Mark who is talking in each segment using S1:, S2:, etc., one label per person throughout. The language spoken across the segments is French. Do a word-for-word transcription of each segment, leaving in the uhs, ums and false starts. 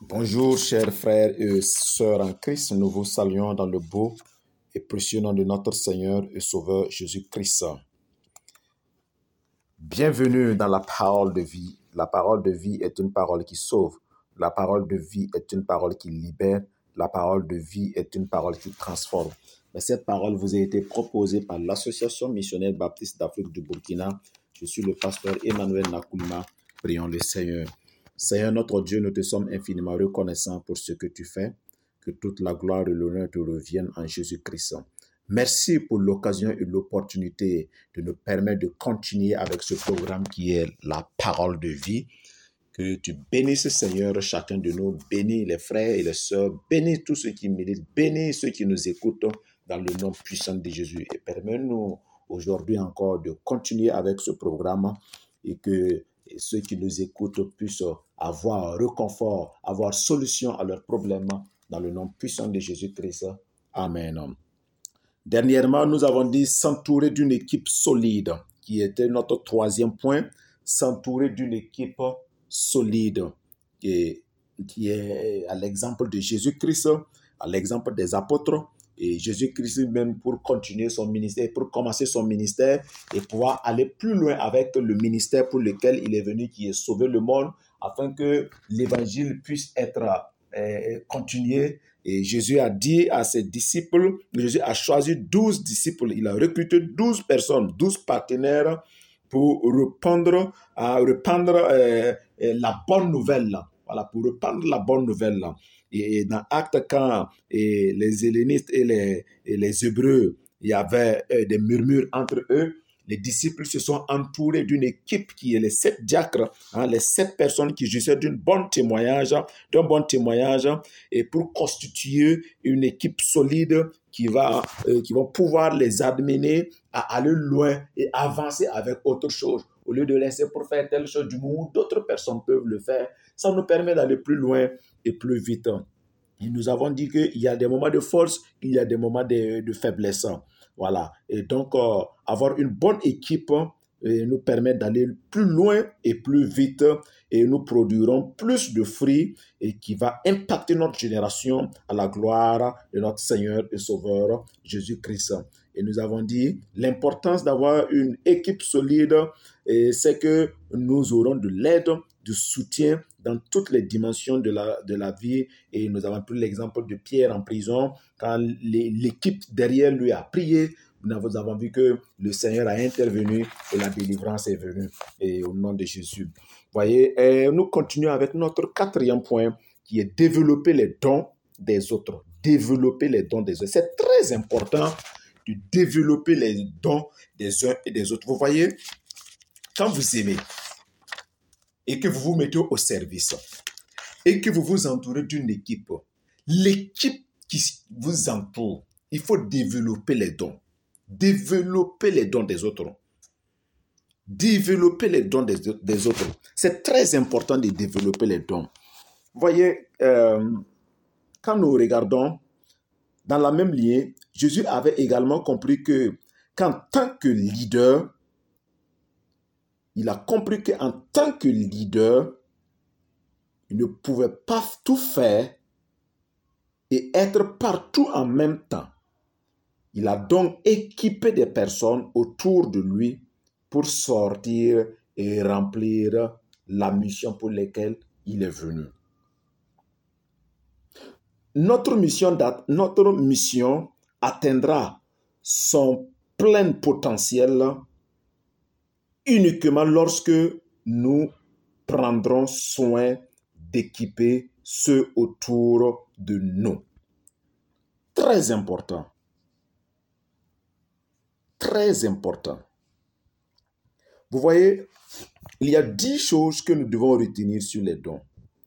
S1: Bonjour, chers frères et sœurs en Christ. Nous vous saluons dans le beau et précieux nom de notre Seigneur et Sauveur Jésus-Christ. Bienvenue dans la parole de vie. La parole de vie est une parole qui sauve. La parole de vie est une parole qui libère. La parole de vie est une parole qui transforme. Mais cette parole vous a été proposée par l'Association missionnaire baptiste d'Afrique du Burkina. Je suis le pasteur Emmanuel Nakoulma. Prions le Seigneur. Seigneur notre Dieu, nous te sommes infiniment reconnaissants pour ce que tu fais. Que toute la gloire et l'honneur te reviennent en Jésus-Christ. Merci pour l'occasion et l'opportunité de nous permettre de continuer avec ce programme qui est la parole de vie. Que tu bénisses, Seigneur, chacun de nous. Bénis les frères et les sœurs. Bénis tous ceux qui militent. Bénis ceux qui nous écoutent dans le nom puissant de Jésus. Et permets-nous aujourd'hui encore de continuer avec ce programme et que ceux qui nous écoutent puissent avoir réconfort, avoir solution à leurs problèmes dans le nom puissant de Jésus-Christ. Amen. Dernièrement, nous avons dit s'entourer d'une équipe solide, qui était notre troisième point, s'entourer d'une équipe solide, et, qui est à l'exemple de Jésus-Christ, à l'exemple des apôtres, et Jésus-Christ même pour continuer son ministère, pour commencer son ministère et pouvoir aller plus loin avec le ministère pour lequel il est venu, qui est sauver le monde, afin que l'évangile puisse être euh, continué. Et Jésus a dit à ses disciples, Jésus a choisi douze disciples, il a recruté douze personnes, douze partenaires pour répandre, à répandre euh, la bonne nouvelle. Voilà, pour répandre la bonne nouvelle. Et dans Actes, quand et les Hellénistes et les, et les Hébreux, il y avait euh, des murmures entre eux, les disciples se sont entourés d'une équipe qui est les sept diacres, hein, les sept personnes qui jouissaient d'un bon témoignage, d'un bon témoignage, et pour constituer une équipe solide qui va, euh, qui va pouvoir les amener à aller loin et avancer avec autre chose. Au lieu de laisser pour faire telle chose du moment où d'autres personnes peuvent le faire, ça nous permet d'aller plus loin et plus vite. Et nous avons dit qu'il y a des moments de force, il y a des moments de, de faiblesse. Voilà. Et donc, euh, avoir une bonne équipe euh, nous permet d'aller plus loin et plus vite et nous produirons plus de fruits et qui va impacter notre génération à la gloire de notre Seigneur et Sauveur Jésus-Christ. Et nous avons dit l'importance d'avoir une équipe solide, et c'est que nous aurons de l'aide, du soutien dans toutes les dimensions de la, de la vie. Et nous avons pris l'exemple de Pierre en prison, quand les, l'équipe derrière lui a prié, nous avons vu que le Seigneur a intervenu et la délivrance est venue et au nom de Jésus. Vous voyez, et nous continuons avec notre quatrième point qui est développer les dons des autres. Développer les dons des autres. C'est très important de développer les dons des uns et des autres. Vous voyez, quand vous aimez et que vous vous mettez au service et que vous vous entourez d'une équipe, l'équipe qui vous entoure, il faut développer les dons. Développer les dons des autres. Développer les dons des, des autres. C'est très important de développer les dons. Vous voyez, euh, quand nous regardons dans la même lignée, Jésus avait également compris que qu'en tant que leader, il a compris qu'en tant que leader, il ne pouvait pas tout faire et être partout en même temps. Il a donc équipé des personnes autour de lui pour sortir et remplir la mission pour laquelle il est venu. Notre mission, notre mission atteindra son plein potentiel uniquement lorsque nous prendrons soin d'équiper ceux autour de nous. Très important. Très important. Vous voyez, il y a dix choses que nous devons retenir sur les dons.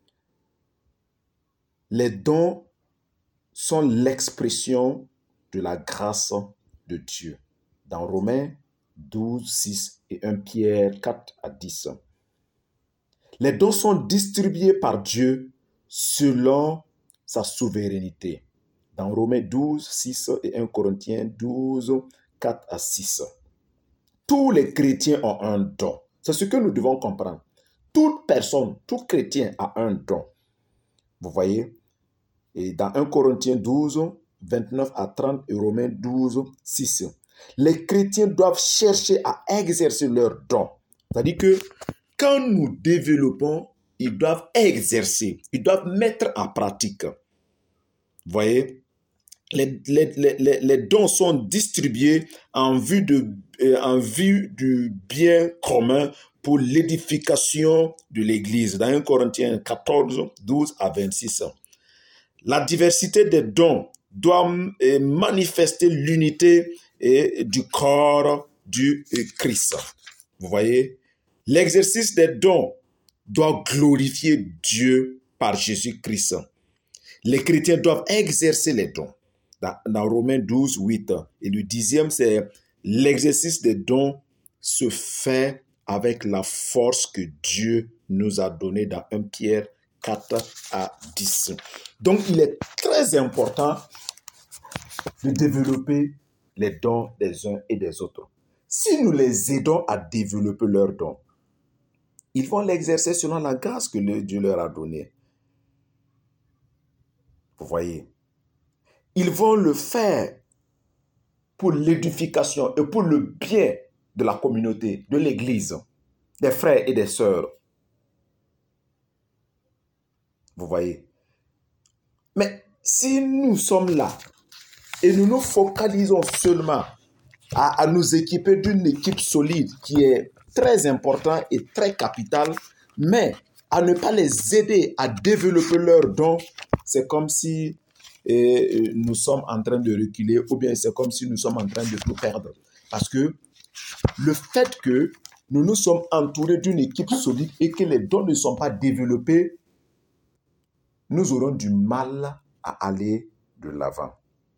S1: Les dons sont l'expression de la grâce de Dieu. Dans Romains douze, six et premier Pierre quatre à dix. Les dons sont distribués par Dieu selon sa souveraineté. Dans Romains douze, six et premier Corinthiens douze, quatre à six. Tous les chrétiens ont un don. C'est ce que nous devons comprendre. Toute personne, tout chrétien a un don. Vous voyez? Et dans un Corinthiens douze, vingt-neuf à trente et Romains douze, six. Les chrétiens doivent chercher à exercer leurs dons. C'est-à-dire que quand nous développons, ils doivent exercer, ils doivent mettre en pratique. Vous voyez? Les, les, les, les dons sont distribués en vue, de, euh, en vue du bien commun pour l'édification de l'Église. Dans un Corinthiens quatorze, douze à vingt-six. La diversité des dons doit euh, manifester l'unité euh, du corps du euh, Christ. Vous voyez? L'exercice des dons doit glorifier Dieu par Jésus-Christ. Les chrétiens doivent exercer les dons. Dans, dans Romains douze, huit. Et le dixième, c'est l'exercice des dons se fait avec la force que Dieu nous a donnée dans un Pierre quatre à dix. Donc, il est très important de développer les dons des uns et des autres. Si nous les aidons à développer leurs dons, ils vont l'exercer selon la grâce que le, Dieu leur a donnée. Vous voyez? Ils vont le faire pour l'édification et pour le bien de la communauté, de l'Église, des frères et des sœurs. Vous voyez? Mais si nous sommes là et nous nous focalisons seulement à, à nous équiper d'une équipe solide qui est très importante et très capitale, mais à ne pas les aider à développer leurs dons, c'est comme si et nous sommes en train de reculer ou bien c'est comme si nous sommes en train de tout perdre. Parce que le fait que nous nous sommes entourés d'une équipe solide et que les dons ne sont pas développés, nous aurons du mal à aller de l'avant.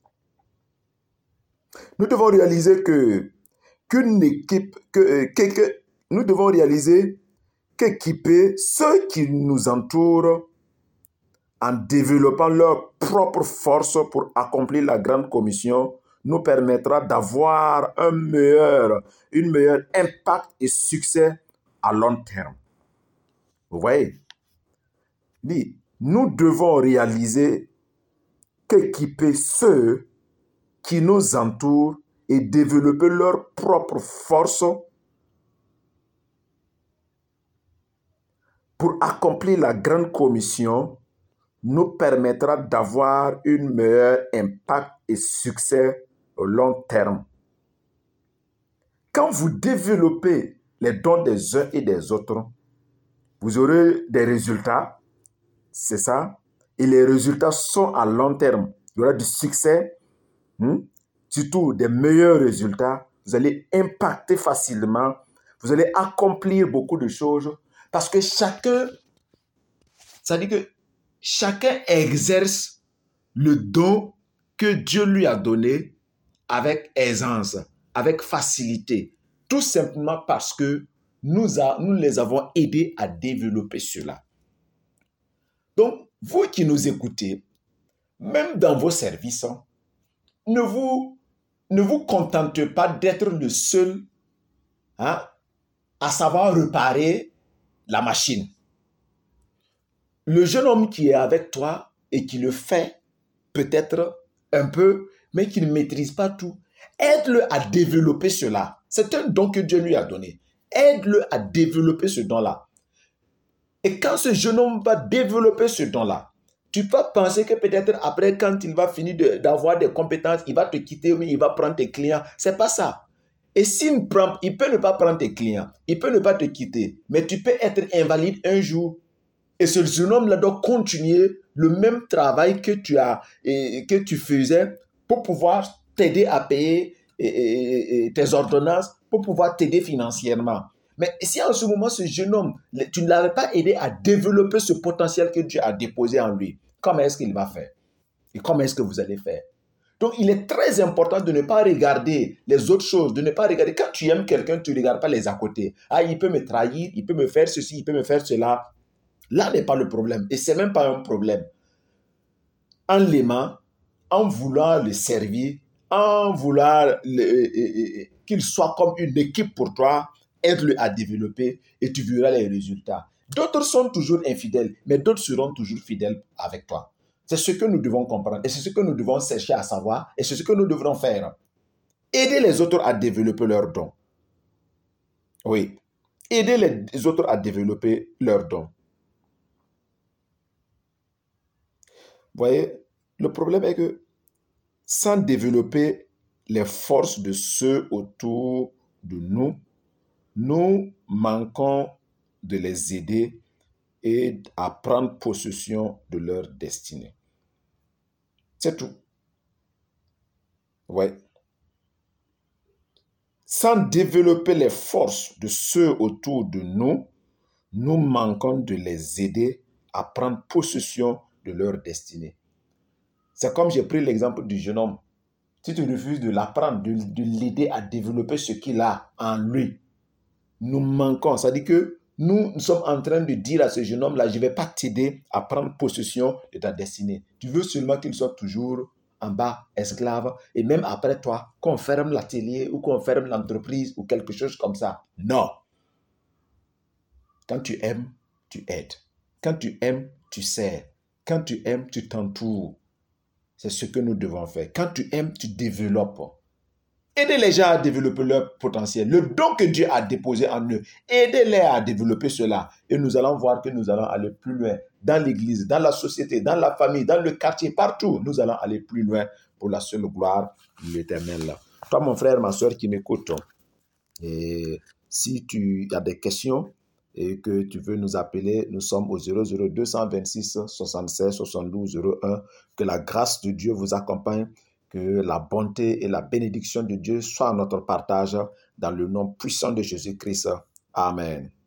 S1: Nous devons réaliser que qu'une équipe, que, que, que nous devons réaliser qu'équiper ceux qui nous entourent en développant leur propre force pour accomplir la grande commission, nous permettra d'avoir un meilleur, une meilleure impact et succès à long terme. Vous voyez? Dit, nous devons réaliser qu'équiper ceux qui nous entourent et développer leur propre force pour accomplir la grande commission nous permettra d'avoir un meilleur impact et succès au long terme. Quand vous développez les dons des uns et des autres, vous aurez des résultats, c'est ça, et les résultats sont à long terme. Il y aura du succès, hmm? surtout des meilleurs résultats. Vous allez impacter facilement, vous allez accomplir beaucoup de choses, parce que chacun, ça dit que chacun exerce le don que Dieu lui a donné avec aisance, avec facilité, tout simplement parce que nous, a, nous les avons aidés à développer cela. Donc, vous qui nous écoutez, même dans vos services, ne vous, ne vous contentez pas d'être le seul hein, à savoir réparer la machine. Le jeune homme qui est avec toi et qui le fait peut-être un peu, mais qui ne maîtrise pas tout, aide-le à développer cela. C'est un don que Dieu lui a donné. Aide-le à développer ce don-là. Et quand ce jeune homme va développer ce don-là, tu peux penser que peut-être après, quand il va finir de, d'avoir des compétences, il va te quitter ou il va prendre tes clients. C'est pas ça. Et s'il prend, il peut ne pas prendre tes clients, il peut ne pas te quitter, mais tu peux être invalide un jour. Et ce jeune homme-là doit continuer le même travail que tu as et que tu faisais pour pouvoir t'aider à payer et, et, et tes ordonnances, pour pouvoir t'aider financièrement. Mais si en ce moment, ce jeune homme, tu ne l'avais pas aidé à développer ce potentiel que Dieu a déposé en lui, comment est-ce qu'il va faire? Et comment est-ce que vous allez faire? Donc, il est très important de ne pas regarder les autres choses, de ne pas regarder. Quand tu aimes quelqu'un, tu ne regardes pas les à côté. Ah, il peut me trahir, il peut me faire ceci, il peut me faire cela. Là n'est pas le problème. Et ce n'est même pas un problème. En l'aimant, en voulant le servir, en voulant le, euh, euh, qu'il soit comme une équipe pour toi, aide-le à développer et tu verras les résultats. D'autres sont toujours infidèles, mais d'autres seront toujours fidèles avec toi. C'est ce que nous devons comprendre et c'est ce que nous devons chercher à savoir et c'est ce que nous devrons faire. Aider les autres à développer leurs dons. Oui. Aider les autres à développer leurs dons. Vous voyez, le problème est que sans développer les forces de ceux autour de nous, nous manquons de les aider et à prendre possession de leur destinée. C'est tout. Ouais. Sans développer les forces de ceux autour de nous, nous manquons de les aider à prendre possession de leur destinée. C'est comme j'ai pris l'exemple du jeune homme. Si tu refuses de l'apprendre, de, de l'aider à développer ce qu'il a en lui, nous manquons. C'est-à-dire que nous, nous sommes en train de dire à ce jeune homme-là, je ne vais pas t'aider à prendre possession de ta destinée. Tu veux seulement qu'il soit toujours en bas, esclave, et même après toi, qu'on ferme l'atelier ou qu'on ferme l'entreprise ou quelque chose comme ça. Non. Quand tu aimes, tu aides. Quand tu aimes, tu sers. Quand tu aimes, tu t'entoures. C'est ce que nous devons faire. Quand tu aimes, tu développes. Aidez les gens à développer leur potentiel. Le don que Dieu a déposé en eux, aidez-les à développer cela. Et nous allons voir que nous allons aller plus loin. Dans l'église, dans la société, dans la famille, dans le quartier, partout. Nous allons aller plus loin pour la seule gloire de l'Éternel. Toi, mon frère, ma soeur qui m'écoute, et si tu as des questions et que tu veux nous appeler, nous sommes au zéro zéro deux cent vingt-six soixante-seize soixante-douze zéro un. Que la grâce de Dieu vous accompagne. Que la bonté et la bénédiction de Dieu soient notre partage dans le nom puissant de Jésus-Christ. Amen.